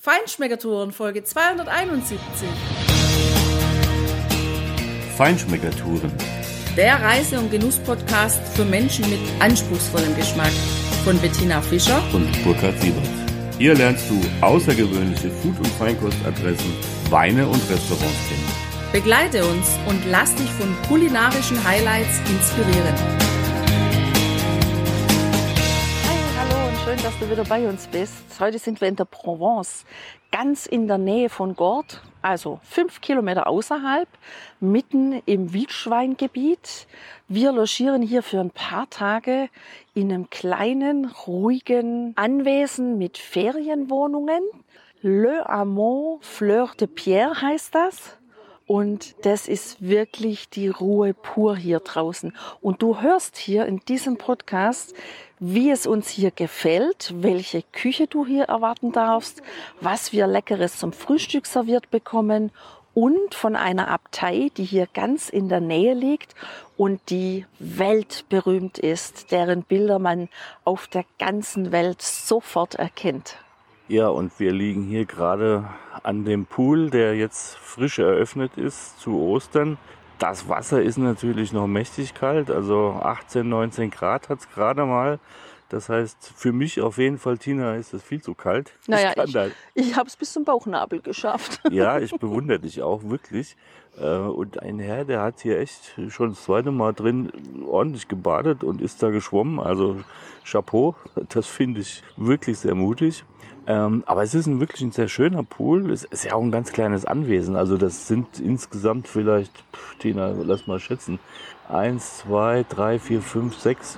Feinschmeckertouren Folge 271. Feinschmeckertouren. Der Reise- und Genuss-Podcast für Menschen mit anspruchsvollem Geschmack von Bettina Fischer Und Burkhard Siebert. Hier lernst du außergewöhnliche Food- und Feinkostadressen, Weine und Restaurants kennen. Begleite uns und lass dich von kulinarischen Highlights inspirieren. Hallo und schön, dass du wieder bei uns bist. Heute sind wir in der Provence, ganz in der Nähe von Gordes, also 5 Kilometer außerhalb, mitten im Wildschweingebiet. Wir logieren hier für ein paar Tage in einem kleinen, ruhigen Anwesen mit Ferienwohnungen. Le Hameau Fleur de Pierre heißt das. Und das ist wirklich die Ruhe pur hier draußen. Und du hörst hier in diesem Podcast, wie es uns hier gefällt, welche Küche du hier erwarten darfst, was wir Leckeres zum Frühstück serviert bekommen und von einer Abtei, die hier ganz in der Nähe liegt und die weltberühmt ist, deren Bilder man auf der ganzen Welt sofort erkennt. Ja, und wir liegen hier gerade an dem Pool, der jetzt frisch eröffnet ist zu Ostern. Das Wasser ist natürlich noch mächtig kalt, also 18, 19 Grad hat es gerade mal. Das heißt, für mich auf jeden Fall, Tina, ist es viel zu kalt. Naja, ich habe es bis zum Bauchnabel geschafft. Ja, ich bewundere dich auch wirklich. Und ein Herr, der hat hier echt schon das zweite Mal drin ordentlich gebadet und ist da geschwommen. Also Chapeau, das finde ich wirklich sehr mutig. Aber es ist wirklich ein sehr schöner Pool. Es ist ja auch ein ganz kleines Anwesen. Also das sind insgesamt vielleicht, Tina, lass mal schätzen, 1, 2, 3, 4, 5,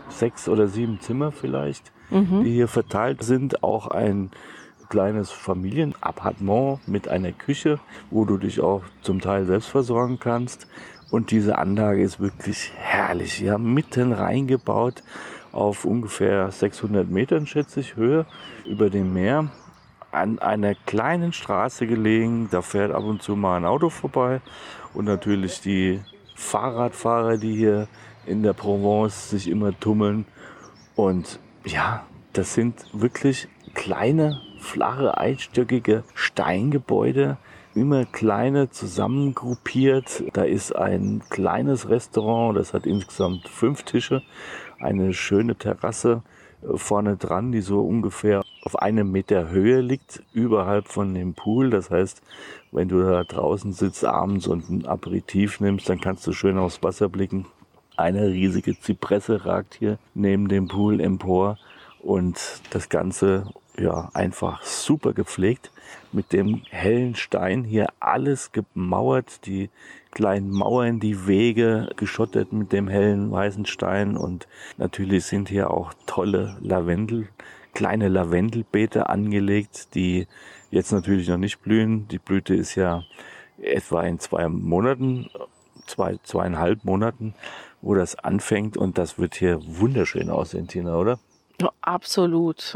6 oder 7 Zimmer vielleicht, die hier verteilt sind. Auch ein kleines Familienappartement mit einer Küche, wo du dich auch zum Teil selbst versorgen kannst. Und diese Anlage ist wirklich herrlich. Ja, mitten reingebaut auf ungefähr 600 Metern, schätze ich, Höhe über dem Meer. An einer kleinen Straße gelegen, da fährt ab und zu mal ein Auto vorbei. Und natürlich die Fahrradfahrer, die hier in der Provence sich immer tummeln. Und ja, das sind wirklich kleine, flache, einstöckige Steingebäude, immer kleine zusammengruppiert. Da ist ein kleines Restaurant, das hat insgesamt 5 Tische, eine schöne Terrasse vorne dran, die so ungefähr auf 1 Meter Höhe liegt, überhalb von dem Pool. Das heißt, wenn du da draußen sitzt abends und ein Aperitif nimmst, dann kannst du schön aufs Wasser blicken. Eine riesige Zypresse ragt hier neben dem Pool empor und das Ganze ja einfach super gepflegt mit dem hellen Stein hier alles gemauert, die kleinen Mauern, die Wege geschottet mit dem hellen weißen Stein und natürlich sind hier auch tolle kleine Lavendelbeete angelegt, die jetzt natürlich noch nicht blühen. Die Blüte ist ja etwa in 2 Monaten, 2,5 Monaten, wo das anfängt und das wird hier wunderschön aussehen, Tina, oder? Ja, absolut.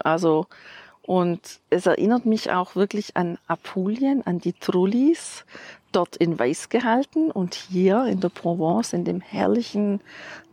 Und es erinnert mich auch wirklich an Apulien, an die Trullis, dort in Weiß gehalten und hier in der Provence in dem herrlichen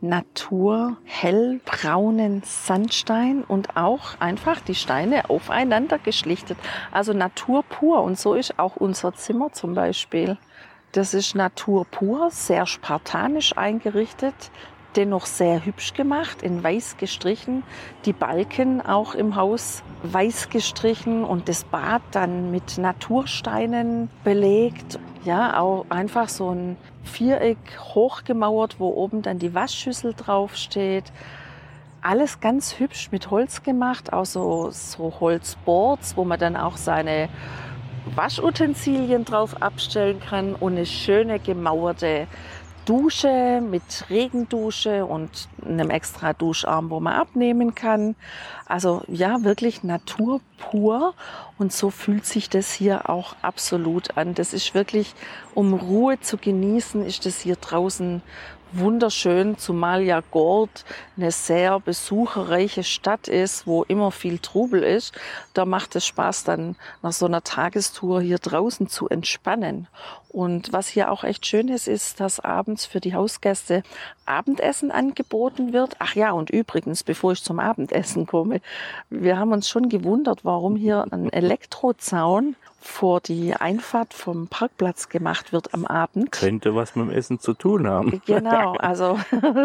hellbraunen Sandstein und auch einfach die Steine aufeinander geschlichtet. Also Natur pur und so ist auch unser Zimmer zum Beispiel. Das ist Natur pur, sehr spartanisch eingerichtet. Dennoch sehr hübsch gemacht, in weiß gestrichen, die Balken auch im Haus weiß gestrichen und das Bad dann mit Natursteinen belegt. Ja, auch einfach so ein Viereck hochgemauert, wo oben dann die Waschschüssel draufsteht. Alles ganz hübsch mit Holz gemacht, auch so Holzboards, wo man dann auch seine Waschutensilien drauf abstellen kann und eine schöne gemauerte Dusche mit Regendusche und einem extra Duscharm, wo man abnehmen kann. Also ja, wirklich Natur pur und so fühlt sich das hier auch absolut an. Das ist wirklich, um Ruhe zu genießen, ist das hier draußen wunderschön, zumal ja Gord eine sehr besucherreiche Stadt ist, wo immer viel Trubel ist. Da macht es Spaß, dann nach so einer Tagestour hier draußen zu entspannen. Und was hier auch echt schön ist, ist, dass abends für die Hausgäste Abendessen angeboten wird. Ach ja, und übrigens, bevor ich zum Abendessen komme, wir haben uns schon gewundert, warum hier ein Elektrozaun vor die Einfahrt vom Parkplatz gemacht wird am Abend. Könnte was mit dem Essen zu tun haben. Genau, also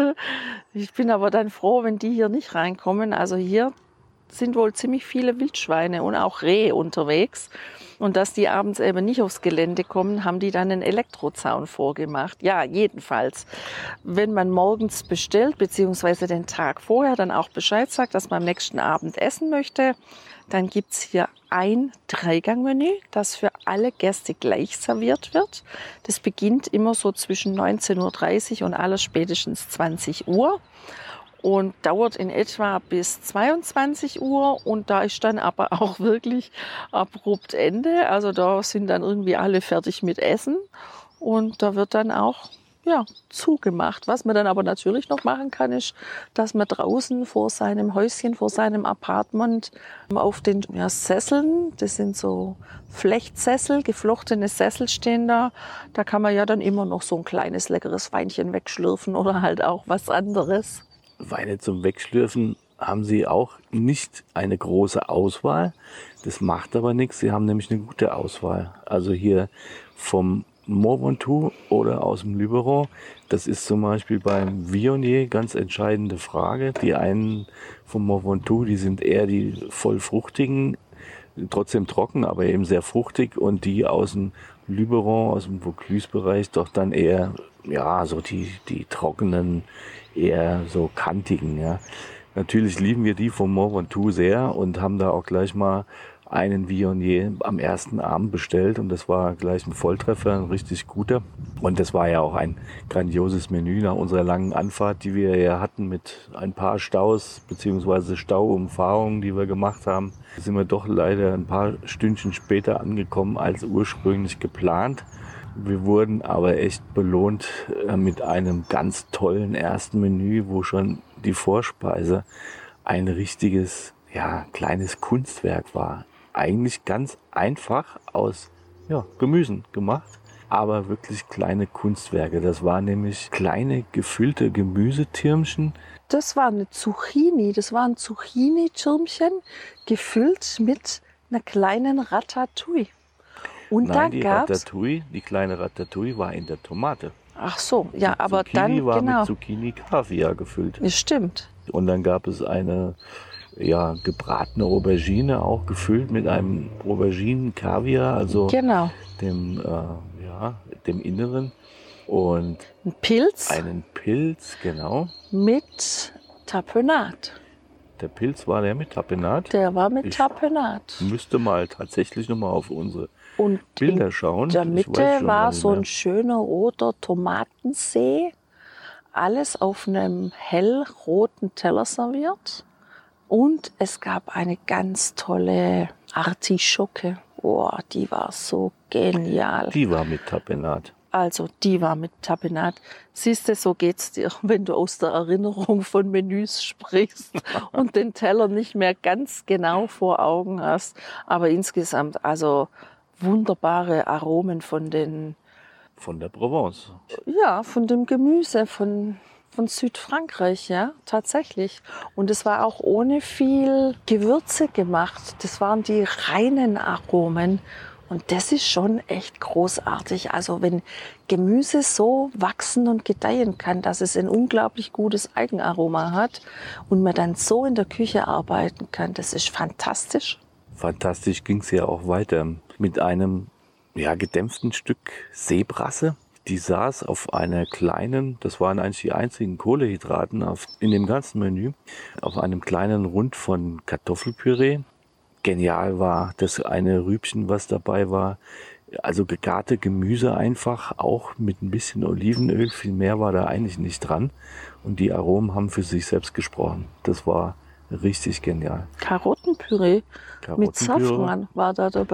ich bin aber dann froh, wenn die hier nicht reinkommen. Also hier sind wohl ziemlich viele Wildschweine und auch Rehe unterwegs. Und dass die abends eben nicht aufs Gelände kommen, haben die dann einen Elektrozaun vorgemacht. Ja, jedenfalls, wenn man morgens bestellt, beziehungsweise den Tag vorher dann auch Bescheid sagt, dass man am nächsten Abend essen möchte, dann gibt es hier ein Dreigangmenü, das für alle Gäste gleich serviert wird. Das beginnt immer so zwischen 19:30 Uhr und allerspätestens 20 Uhr und dauert in etwa bis 22 Uhr. Und da ist dann aber auch wirklich abrupt Ende. Also da sind dann irgendwie alle fertig mit Essen und da wird dann auch zugemacht. Was man dann aber natürlich noch machen kann, ist, dass man draußen vor seinem Häuschen, vor seinem Apartment auf den Sesseln, das sind so Flechtsessel, geflochtene Sessel stehen da. Da kann man ja dann immer noch so ein kleines leckeres Weinchen wegschlürfen oder halt auch was anderes. Weine zum Wegschlürfen haben sie auch nicht eine große Auswahl. Das macht aber nichts. Sie haben nämlich eine gute Auswahl. Also hier vom Mont Ventoux oder aus dem Luberon. Das ist zum Beispiel beim Viognier ganz entscheidende Frage. Die einen vom Mont Ventoux, die sind eher die voll fruchtigen, trotzdem trocken, aber eben sehr fruchtig. Und die aus dem Luberon, aus dem Vaucluse-Bereich, doch dann eher, so die trockenen, eher so kantigen. Ja. Natürlich lieben wir die vom Mont Ventoux sehr und haben da auch gleich mal einen Viognier am ersten Abend bestellt und das war gleich ein Volltreffer, ein richtig guter. Und das war ja auch ein grandioses Menü nach unserer langen Anfahrt, die wir ja hatten mit ein paar Staus bzw. Stauumfahrungen, die wir gemacht haben. Da sind wir doch leider ein paar Stündchen später angekommen als ursprünglich geplant. Wir wurden aber echt belohnt mit einem ganz tollen ersten Menü, wo schon die Vorspeise ein richtiges, kleines Kunstwerk war. Eigentlich ganz einfach aus Gemüsen gemacht, aber wirklich kleine Kunstwerke. Das waren nämlich kleine gefüllte Gemüsetürmchen. Das war eine Zucchini, das war ein Zucchini-Türmchen gefüllt mit einer kleinen Ratatouille. Und Nein, die kleine Ratatouille war in der Tomate. Ach so, ja, Die aber Zucchini dann war genau. mit Zucchini-Kaviar gefüllt. Das stimmt. Und dann gab es eine gebratene Aubergine, auch gefüllt mit einem Auberginen-Kaviar, also Genau. dem Inneren. Und Ein Pilz einen Pilz, genau. mit Tapenat. Der Pilz war der mit Tapenat. Der war mit Ich Tapenat. müsste mal tatsächlich nochmal auf unsere Und Bilder schauen. in der Ich Mitte weiß schon war gar nicht so mehr. ein schöner roter Tomatensee. Alles auf einem hellroten Teller serviert. Und es gab eine ganz tolle Artischocke. Oh, die war so genial. Die war mit Tapenat. Also die war mit Tapenat. Siehst du, so geht's dir, wenn du aus der Erinnerung von Menüs sprichst und den Teller nicht mehr ganz genau vor Augen hast. Aber insgesamt also wunderbare Aromen von Von der Provence. von dem Gemüse von Südfrankreich, ja, tatsächlich. Und es war auch ohne viel Gewürze gemacht. Das waren die reinen Aromen. Und das ist schon echt großartig. Also wenn Gemüse so wachsen und gedeihen kann, dass es ein unglaublich gutes Eigenaroma hat und man dann so in der Küche arbeiten kann, das ist fantastisch. Fantastisch ging es ja auch weiter mit einem gedämpften Stück Seebrasse. Die saß auf einer kleinen, das waren eigentlich die einzigen Kohlenhydraten in dem ganzen Menü, auf einem kleinen Rund von Kartoffelpüree. Genial war das eine Rübchen, was dabei war. Also gegarte Gemüse einfach, auch mit ein bisschen Olivenöl. Viel mehr war da eigentlich nicht dran. Und die Aromen haben für sich selbst gesprochen. Das war richtig genial. Karottenpüree mit Safran war da dabei.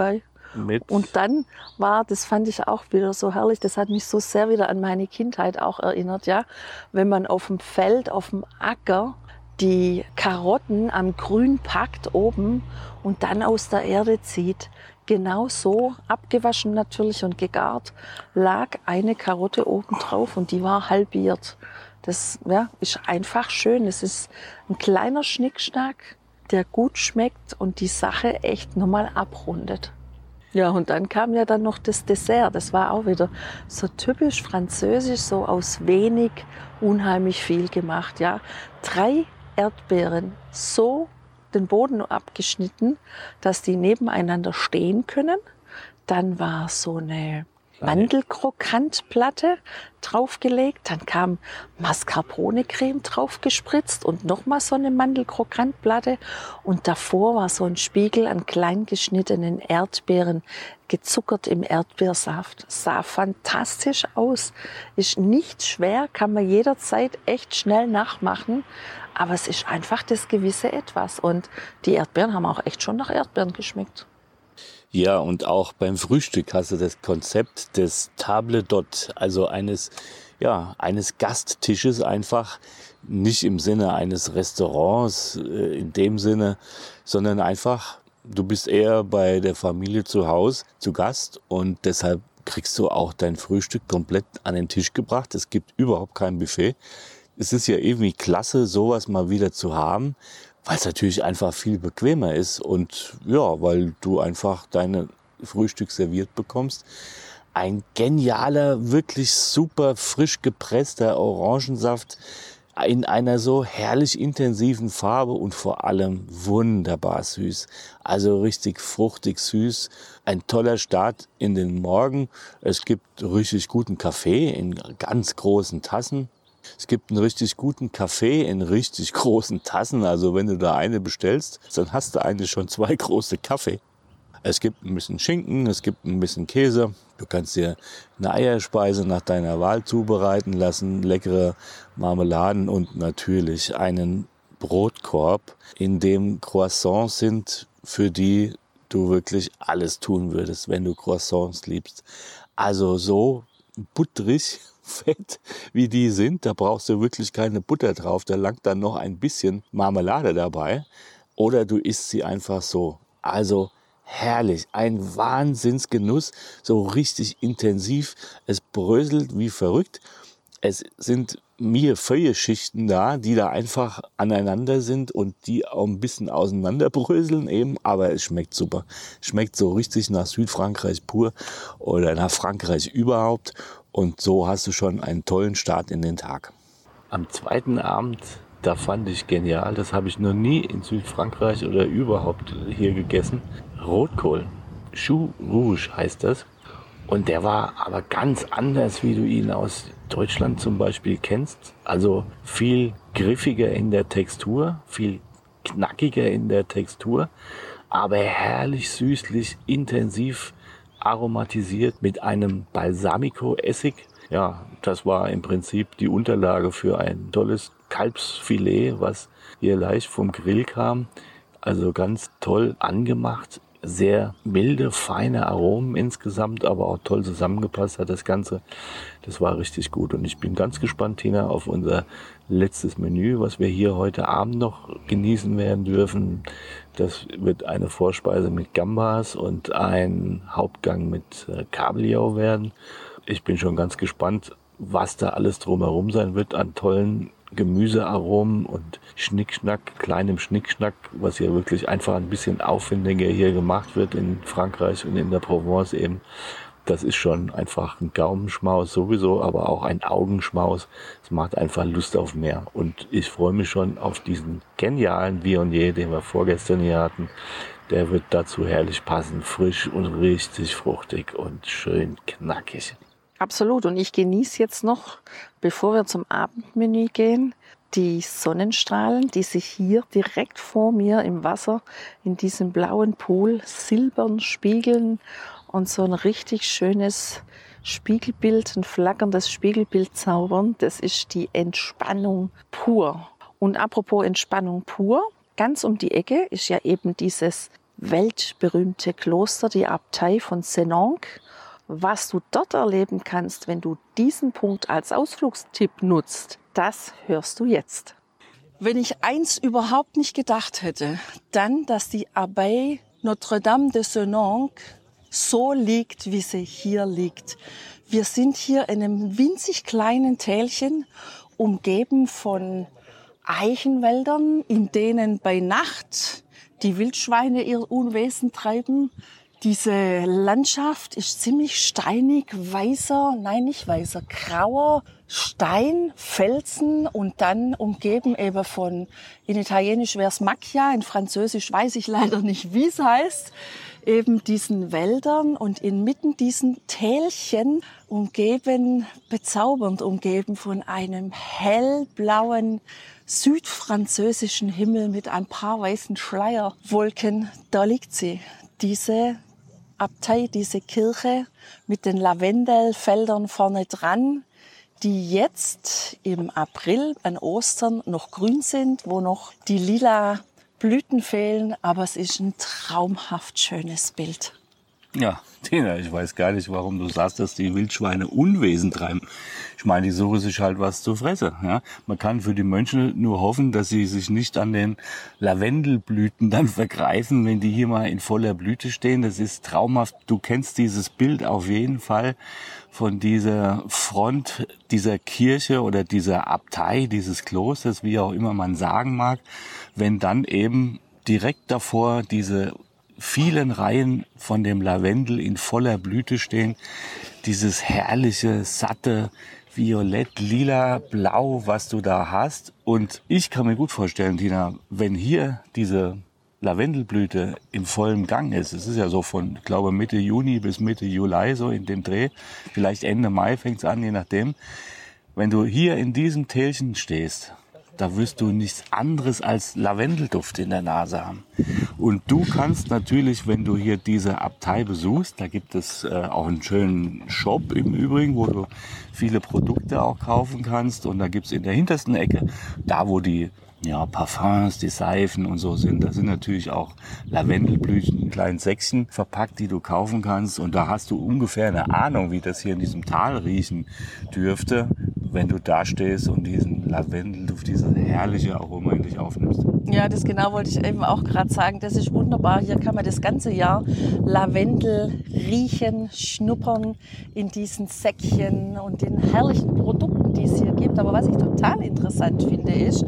Und dann das fand ich auch wieder so herrlich, das hat mich so sehr wieder an meine Kindheit auch erinnert, ja, wenn man auf dem Feld, auf dem Acker die Karotten am Grün packt oben und dann aus der Erde zieht. Genau so, abgewaschen natürlich und gegart, lag eine Karotte oben drauf und die war halbiert. Das ist einfach schön. Es ist ein kleiner Schnickschnack, der gut schmeckt und die Sache echt nochmal abrundet. Ja, und dann kam ja dann noch das Dessert. Das war auch wieder so typisch französisch, so aus wenig unheimlich viel gemacht. Ja, 3 Erdbeeren so den Boden abgeschnitten, dass die nebeneinander stehen können. Dann war so eine Mandelkrokantplatte draufgelegt. Dann kam Mascarpone-Creme draufgespritzt und nochmal so eine Mandelkrokantplatte. Und davor war so ein Spiegel an klein geschnittenen Erdbeeren, gezuckert im Erdbeersaft. Sah fantastisch aus. Ist nicht schwer, kann man jederzeit echt schnell nachmachen. Aber es ist einfach das gewisse Etwas. Und die Erdbeeren haben auch echt schon nach Erdbeeren geschmeckt. Ja, und auch beim Frühstück hast du das Konzept des Table d'Hôte, also eines Gasttisches einfach, nicht im Sinne eines Restaurants in dem Sinne, sondern einfach, du bist eher bei der Familie zu Hause zu Gast und deshalb kriegst du auch dein Frühstück komplett an den Tisch gebracht. Es gibt überhaupt kein Buffet. Es ist ja irgendwie klasse, sowas mal wieder zu haben, weil es natürlich einfach viel bequemer ist und ja, weil du einfach deine Frühstück serviert bekommst. Ein genialer, wirklich super frisch gepresster Orangensaft in einer so herrlich intensiven Farbe und vor allem wunderbar süß. Also richtig fruchtig süß. Ein toller Start in den Morgen. Es gibt richtig guten Kaffee in ganz großen Tassen. Es gibt einen richtig guten Kaffee in richtig großen Tassen. Also wenn du da eine bestellst, dann hast du eigentlich schon 2 große Kaffee. Es gibt ein bisschen Schinken, es gibt ein bisschen Käse. Du kannst dir eine Eierspeise nach deiner Wahl zubereiten lassen, leckere Marmeladen und natürlich einen Brotkorb, in dem Croissants sind, für die du wirklich alles tun würdest, wenn du Croissants liebst. Also so butterig, fett wie die sind, da brauchst du wirklich keine Butter drauf, da langt dann noch ein bisschen Marmelade dabei. Oder du isst sie einfach so. Also herrlich, ein Wahnsinnsgenuss, so richtig intensiv. Es bröselt wie verrückt. Es sind Millefeuille-Schichten da, die da einfach aneinander sind und die auch ein bisschen auseinanderbröseln eben, aber es schmeckt super. Schmeckt so richtig nach Südfrankreich pur oder nach Frankreich überhaupt und so hast du schon einen tollen Start in den Tag. Am zweiten Abend, da fand ich genial, das habe ich noch nie in Südfrankreich oder überhaupt hier gegessen. Rotkohl, Chou Rouge heißt das. Und der war aber ganz anders, wie du ihn aus Deutschland zum Beispiel kennst. Also viel griffiger in der Textur, viel knackiger in der Textur, aber herrlich süßlich, intensiv aromatisiert mit einem Balsamico-Essig. Ja, das war im Prinzip die Unterlage für ein tolles Kalbsfilet, was hier leicht vom Grill kam. Also ganz toll angemacht. Sehr milde, feine Aromen insgesamt, aber auch toll zusammengepasst hat das Ganze. Das war richtig gut und ich bin ganz gespannt, Tina, auf unser letztes Menü, was wir hier heute Abend noch genießen werden dürfen. Das wird eine Vorspeise mit Gambas und ein Hauptgang mit Kabeljau werden. Ich bin schon ganz gespannt, was da alles drumherum sein wird an tollen Gemüsearomen und Schnickschnack, kleinem Schnickschnack, was hier wirklich einfach ein bisschen aufwendiger hier gemacht wird in Frankreich und in der Provence eben. Das ist schon einfach ein Gaumenschmaus sowieso, aber auch ein Augenschmaus. Es macht einfach Lust auf mehr. Und ich freue mich schon auf diesen genialen Viognier, den wir vorgestern hier hatten. Der wird dazu herrlich passen, frisch und richtig fruchtig und schön knackig. Absolut. Und ich genieße jetzt noch, bevor wir zum Abendmenü gehen, die Sonnenstrahlen, die sich hier direkt vor mir im Wasser in diesem blauen Pool silbern spiegeln und so ein richtig schönes Spiegelbild, ein flackerndes Spiegelbild zaubern. Das ist die Entspannung pur. Und apropos Entspannung pur, ganz um die Ecke ist ja eben dieses weltberühmte Kloster, die Abtei von Senonc. Was du dort erleben kannst, wenn du diesen Punkt als Ausflugstipp nutzt, das hörst du jetzt. Wenn ich eins überhaupt nicht gedacht hätte, dann, dass die Abbaye Notre-Dame de Senonc so liegt, wie sie hier liegt. Wir sind hier in einem winzig kleinen Tälchen, umgeben von Eichenwäldern, in denen bei Nacht die Wildschweine ihr Unwesen treiben. Diese Landschaft ist ziemlich steinig, grauer Stein, Felsen und dann umgeben eben von, in Italienisch wäre es Macchia, in Französisch weiß ich leider nicht, wie es heißt, eben diesen Wäldern und inmitten diesen Tälchen bezaubernd umgeben von einem hellblauen südfranzösischen Himmel mit ein paar weißen Schleierwolken. Da liegt sie, diese Abtei, diese Kirche mit den Lavendelfeldern vorne dran, die jetzt im April an Ostern noch grün sind, wo noch die lila Blüten fehlen, aber es ist ein traumhaft schönes Bild. Ja, Tina, ich weiß gar nicht, warum du sagst, dass die Wildschweine Unwesen treiben. Ich meine, die suchen sich halt was zu fressen. Ja? Man kann für die Mönche nur hoffen, dass sie sich nicht an den Lavendelblüten dann vergreifen, wenn die hier mal in voller Blüte stehen. Das ist traumhaft. Du kennst dieses Bild auf jeden Fall von dieser Front dieser Kirche oder dieser Abtei, dieses Klosters, wie auch immer man sagen mag, wenn dann eben direkt davor diese vielen Reihen von dem Lavendel in voller Blüte stehen. Dieses herrliche, satte Violett, Lila, Blau, was du da hast. Und ich kann mir gut vorstellen, Tina, wenn hier diese Lavendelblüte im vollen Gang ist, es ist ja so von, ich glaube, Mitte Juni bis Mitte Juli, so in dem Dreh, vielleicht Ende Mai fängt's an, je nachdem. Wenn du hier in diesem Tälchen stehst, da wirst du nichts anderes als Lavendelduft in der Nase haben. Und du kannst natürlich, wenn du hier diese Abtei besuchst, da gibt es auch einen schönen Shop im Übrigen, wo du viele Produkte auch kaufen kannst. Und da gibt's in der hintersten Ecke, da wo die Parfums, die Seifen und so sind, da sind natürlich auch Lavendelblüten in kleinen Säckchen verpackt, die du kaufen kannst. Und da hast du ungefähr eine Ahnung, wie das hier in diesem Tal riechen dürfte, wenn du da stehst und diesen Lavendelduft, diese herrliche Aroma in dich aufnimmst. Ja, das genau wollte ich eben auch gerade sagen. Das ist wunderbar. Hier kann man das ganze Jahr Lavendel riechen, schnuppern in diesen Säckchen und den herrlichen Produkten, die es hier gibt. Aber was ich total interessant finde, ist,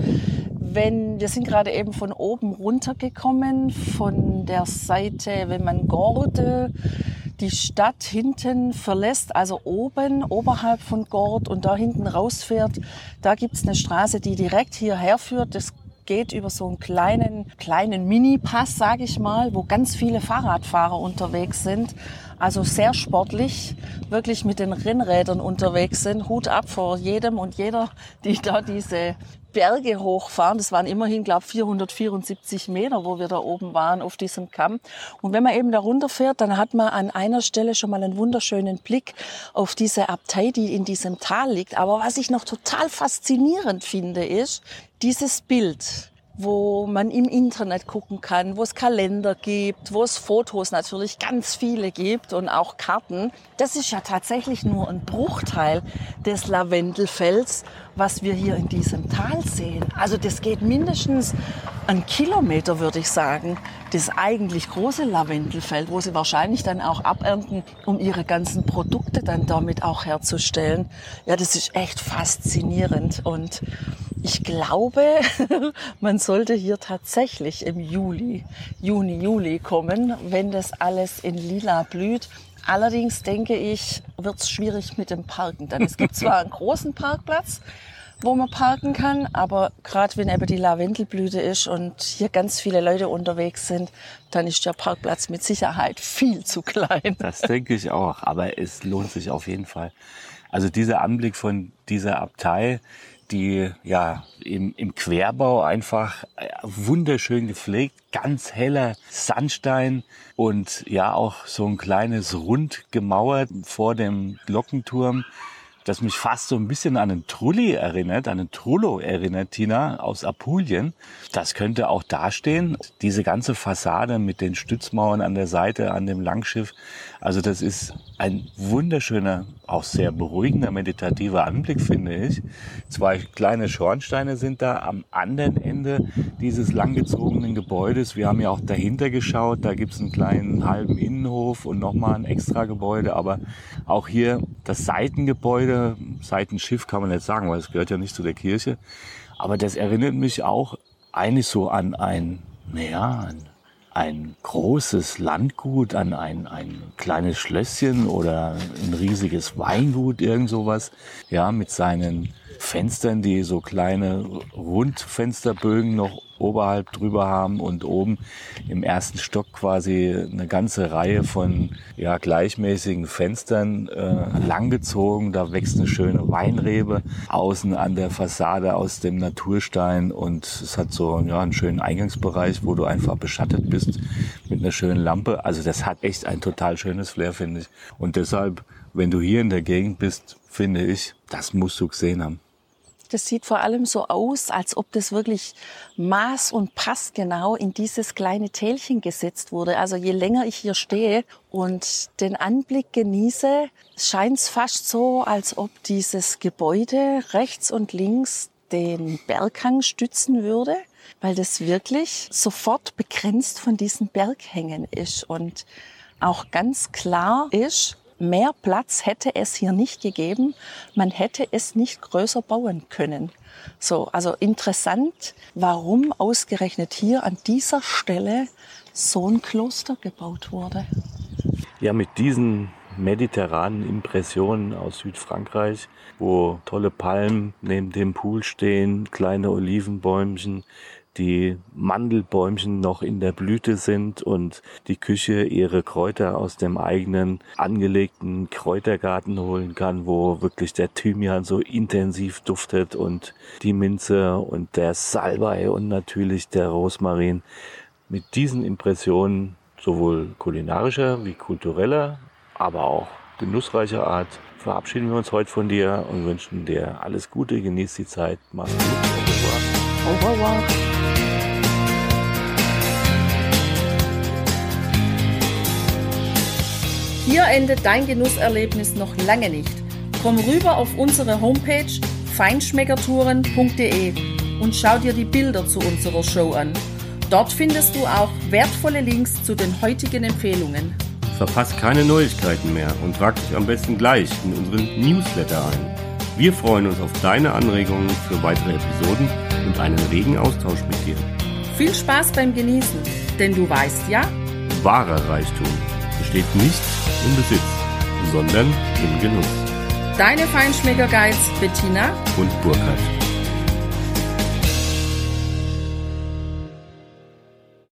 wir sind gerade eben von oben runtergekommen, von der Seite, wenn man Gordes, die Stadt hinten verlässt, also oberhalb von Gordes und da hinten rausfährt, da gibt's eine Straße, die direkt hierher führt. Das geht über so einen kleinen Mini-Pass, sage ich mal, wo ganz viele Fahrradfahrer unterwegs sind. Also sehr sportlich, wirklich mit den Rennrädern unterwegs sind. Hut ab vor jedem und jeder, die da diese Berge hochfahren. Das waren immerhin, glaube ich, 474 Meter, wo wir da oben waren auf diesem Kamm. Und wenn man eben da runterfährt, dann hat man an einer Stelle schon mal einen wunderschönen Blick auf diese Abtei, die in diesem Tal liegt. Aber was ich noch total faszinierend finde, ist dieses Bild, wo man im Internet gucken kann, wo es Kalender gibt, wo es Fotos natürlich ganz viele gibt und auch Karten. Das ist ja tatsächlich nur ein Bruchteil des Lavendelfelds, was wir hier in diesem Tal sehen. Also das geht mindestens einen Kilometer, würde ich sagen, das eigentlich große Lavendelfeld, wo sie wahrscheinlich dann auch abernten, um ihre ganzen Produkte dann damit auch herzustellen. Ja, das ist echt faszinierend und ich glaube, man sollte hier tatsächlich im Juni, Juli kommen, wenn das alles in lila blüht. Allerdings denke ich, wird es schwierig mit dem Parken. Denn es gibt zwar einen großen Parkplatz, wo man parken kann, aber gerade wenn eben die Lavendelblüte ist und hier ganz viele Leute unterwegs sind, dann ist der Parkplatz mit Sicherheit viel zu klein. Das denke ich auch, aber es lohnt sich auf jeden Fall. Also dieser Anblick von dieser Abtei, die ja im Querbau einfach wunderschön gepflegt, ganz heller Sandstein und ja auch so ein kleines Rund gemauert vor dem Glockenturm. das mich fast so ein bisschen an einen Trullo erinnert, Tina, aus Apulien. Das könnte auch dastehen. Diese ganze Fassade mit den Stützmauern an der Seite, an dem Langschiff. Also das ist ein wunderschöner, auch sehr beruhigender, meditativer Anblick, finde ich. 2 kleine Schornsteine sind da am anderen Ende dieses langgezogenen Gebäudes. Wir haben ja auch dahinter geschaut. Da gibt es einen kleinen halben Innenhof und nochmal ein extra Gebäude. Aber auch hier das Seitengebäude, Seitenschiff kann man nicht sagen, weil es gehört ja nicht zu der Kirche. Aber das erinnert mich auch eigentlich so an ein großes Landgut, an ein kleines Schlösschen oder ein riesiges Weingut, irgend sowas. Ja, mit seinen Fenstern, die so kleine Rundfensterbögen noch oberhalb drüber haben und oben im ersten Stock quasi eine ganze Reihe von gleichmäßigen Fenstern langgezogen. Da wächst eine schöne Weinrebe außen an der Fassade aus dem Naturstein und es hat so einen schönen Eingangsbereich, wo du einfach beschattet bist mit einer schönen Lampe. Also das hat echt ein total schönes Flair, finde ich. Und deshalb, wenn du hier in der Gegend bist, finde ich, das musst du gesehen haben. Das sieht vor allem so aus, als ob das wirklich maß- und passgenau in dieses kleine Tälchen gesetzt wurde. Also je länger ich hier stehe und den Anblick genieße, scheint es fast so, als ob dieses Gebäude rechts und links den Berghang stützen würde, weil das wirklich sofort begrenzt von diesen Berghängen ist. Und auch ganz klar ist, mehr Platz hätte es hier nicht gegeben. Man hätte es nicht größer bauen können. So, also interessant, warum ausgerechnet hier an dieser Stelle so ein Kloster gebaut wurde. Ja, mit diesen mediterranen Impressionen aus Südfrankreich, wo tolle Palmen neben dem Pool stehen, kleine Olivenbäumchen, die Mandelbäumchen noch in der Blüte sind und die Küche ihre Kräuter aus dem eigenen angelegten Kräutergarten holen kann, wo wirklich der Thymian so intensiv duftet und die Minze und der Salbei und natürlich der Rosmarin. Mit diesen Impressionen sowohl kulinarischer wie kultureller, aber auch genussreicher Art verabschieden wir uns heute von dir und wünschen dir alles Gute, genieß die Zeit, mach's gut, au revoir. Au revoir. Hier endet dein Genusserlebnis noch lange nicht. Komm rüber auf unsere Homepage feinschmeckertouren.de und schau dir die Bilder zu unserer Show an. Dort findest du auch wertvolle Links zu den heutigen Empfehlungen. Verpasst keine Neuigkeiten mehr und trag dich am besten gleich in unseren Newsletter ein. Wir freuen uns auf deine Anregungen für weitere Episoden und einen regen Austausch mit dir. Viel Spaß beim Genießen, denn du weißt ja, Wahrer Reichtum besteht nicht im Besitz, sondern im Genuss. deine Feinschmecker-Guides Bettina Und Burkhard.